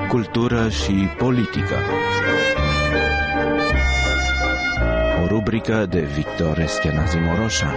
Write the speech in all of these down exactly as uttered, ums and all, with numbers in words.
Cultură și politică. O rubrică de Victor Eschenazi Moroșan.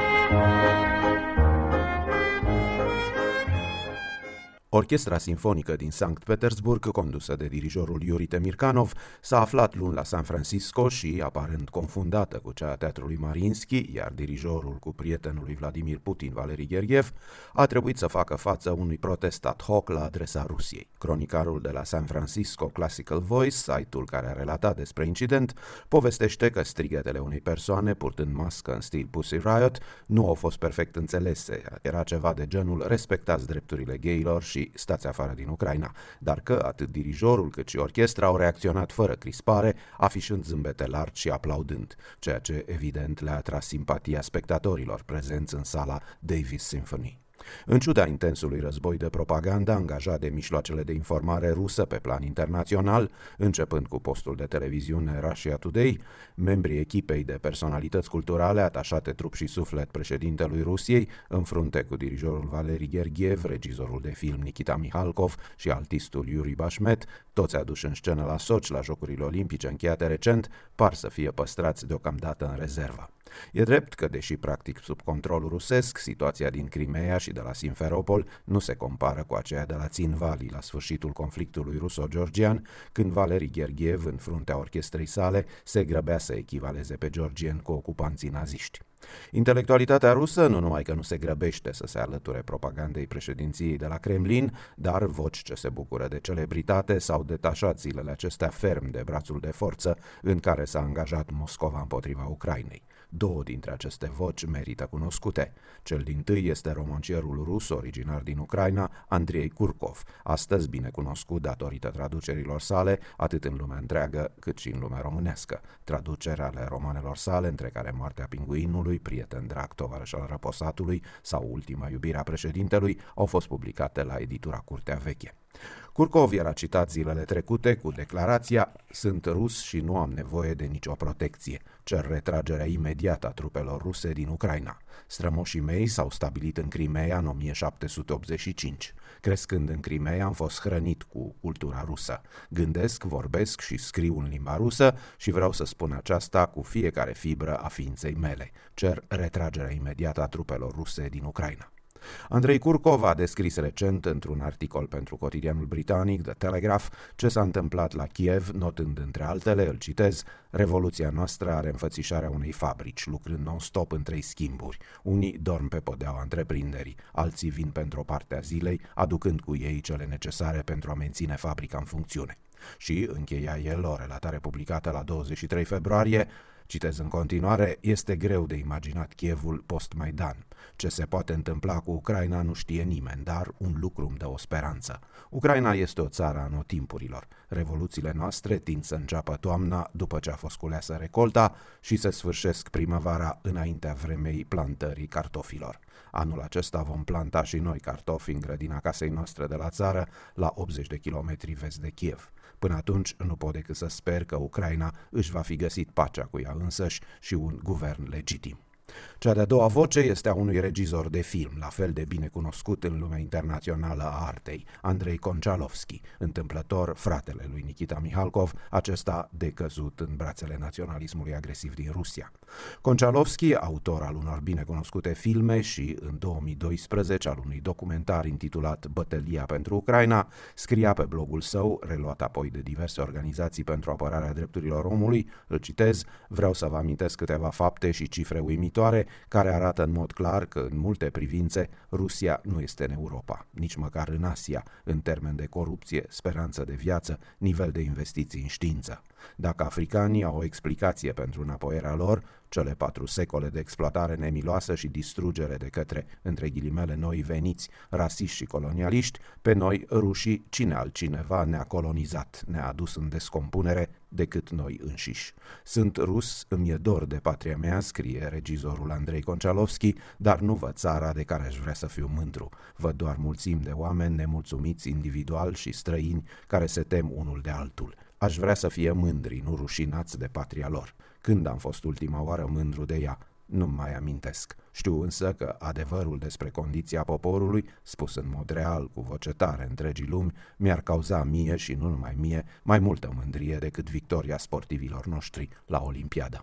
Orchestra Sinfonică din Sankt Petersburg, condusă de dirijorul Yuri Temirkanov, s-a aflat luni la San Francisco și, aparent confundată cu cea a Teatrului Mariinsky, iar dirijorul cu prietenul lui Vladimir Putin, Valeri Gergiev, a trebuit să facă față unui protest ad hoc la adresa Rusiei. Cronicarul de la San Francisco Classical Voice, site-ul care a relatat despre incident, povestește că strigătele unei persoane purtând mască în stil Pussy Riot nu au fost perfect înțelese. Era ceva de genul respectați drepturile gayilor și stați afară din Ucraina, dar că atât dirijorul cât și orchestra au reacționat fără crispare, afișând zâmbete largi și aplaudând, ceea ce evident le-a atras simpatia spectatorilor prezenți în sala Davis Symphony. În ciuda intensului război de propagandă angajat de mijloacele de informare rusă pe plan internațional, începând cu postul de televiziune Russia Today, membrii echipei de personalități culturale atașate trup și suflet președintelui Rusiei, în frunte cu dirijorul Valeri Gergiev, regizorul de film Nikita Mihalkov și artistul Yuri Bashmet, toți aduși în scenă la Sochi la Jocurile Olimpice încheiate recent, par să fie păstrați deocamdată în rezervă. E drept că, deși practic sub control rusesc, situația din Crimea și de la Simferopol nu se compară cu aceea de la Ținvali la sfârșitul conflictului ruso-georgian, când Valeri Gergiev, în fruntea orchestrei sale, se grăbea să echivaleze pe georgieni cu ocupanții naziști. Intelectualitatea rusă nu numai că nu se grăbește să se alăture propagandei președinției de la Kremlin, dar voci ce se bucură de celebritate s-au detașat zilele acestea ferm de brațul de forță în care s-a angajat Moscova împotriva Ucrainei. Două dintre aceste voci merită cunoscute. Cel dintâi este romancierul rus originar din Ucraina, Andrei Kurkov, astăzi bine cunoscut datorită traducerilor sale, atât în lumea întreagă cât și în lumea românească. Traducerea ale romanelor sale, între care Moartea pinguinului, Prieten drag, tovarăș al răposatului sau Ultima iubire a președintelui, au fost publicate la editura Curtea Veche. Kurkov era citat zilele trecute cu declarația: "Sunt rus și nu am nevoie de nicio protecție. Cer retragerea imediată a trupelor ruse din Ucraina. Strămoșii mei s-au stabilit în Crimea în o mie șapte sute optzeci și cinci. Crescând în Crimea am fost hrănit cu cultura rusă. Gândesc, vorbesc și scriu în limba rusă și vreau să spun aceasta cu fiecare fibră a ființei mele. Cer retragerea imediată a trupelor ruse din Ucraina." Andrei Kurkov a descris recent într-un articol pentru cotidianul britanic The Telegraph ce s-a întâmplat la Kiev, notând între altele, îl citez: "Revoluția noastră are înfățișarea unei fabrici, lucrând non-stop în trei schimburi. Unii dorm pe podeaua întreprinderii, alții vin pentru o parte a zilei, aducând cu ei cele necesare pentru a menține fabrica în funcțiune." Și încheia el o relatare publicată la douăzeci și trei februarie, citez în continuare: "Este greu de imaginat Kievul post-Maidan. Ce se poate întâmpla cu Ucraina nu știe nimeni, dar un lucru îmi dă o speranță. Ucraina este o țară a anotimpurilor. Revoluțiile noastre tind să înceapă toamna după ce a fost culeasă recolta și se sfârșesc primăvara înaintea vremei plantării cartofilor. Anul acesta vom planta și noi cartofi în grădina casei noastre de la țară, la optzeci de kilometri vest de Kiev. Până atunci nu pot decât să sper că Ucraina își va fi găsit pacea cu ea însăși și un guvern legitim." Cea de-a doua voce este a unui regizor de film, la fel de bine cunoscut în lumea internațională a artei, Andrei Konchalovsky, întâmplător fratele lui Nikita Mihalkov, acesta decăzut în brațele naționalismului agresiv din Rusia. Konchalovsky, autor al unor binecunoscute filme și, în două mii doisprezece, al unui documentar intitulat Bătălia pentru Ucraina, scria pe blogul său, reluat apoi de diverse organizații pentru apărarea drepturilor omului, îl citez: "Vreau să vă amintesc câteva fapte și cifre uimitoare care arată în mod clar că, în multe privințe, Rusia nu este în Europa, nici măcar în Asia, în termen de corupție, speranță de viață, nivel de investiții în știință. Dacă africanii au o explicație pentru înapoierea lor, cele patru secole de exploatare nemiloasă și distrugere de către, între ghilimele, noi veniți, rasiști și colonialiști, pe noi, rușii, cine altcineva ne-a colonizat, ne-a adus în descompunere decât noi înșiși. Sunt rus, îmi e dor de patria mea", scrie regizorul Andrei Konchalovsky, "dar nu văd țara de care aș vrea să fiu mândru. Văd doar mulțimi de oameni nemulțumiți individual și străini care se tem unul de altul. Aș vrea să fie mândri, nu rușinați de patria lor. Când am fost ultima oară mândru de ea? Nu mai amintesc. Știu însă că adevărul despre condiția poporului, spus în mod real, cu voce tare întregii lumi, mi-ar cauza mie și nu numai mie mai multă mândrie decât victoria sportivilor noștri la Olimpiada.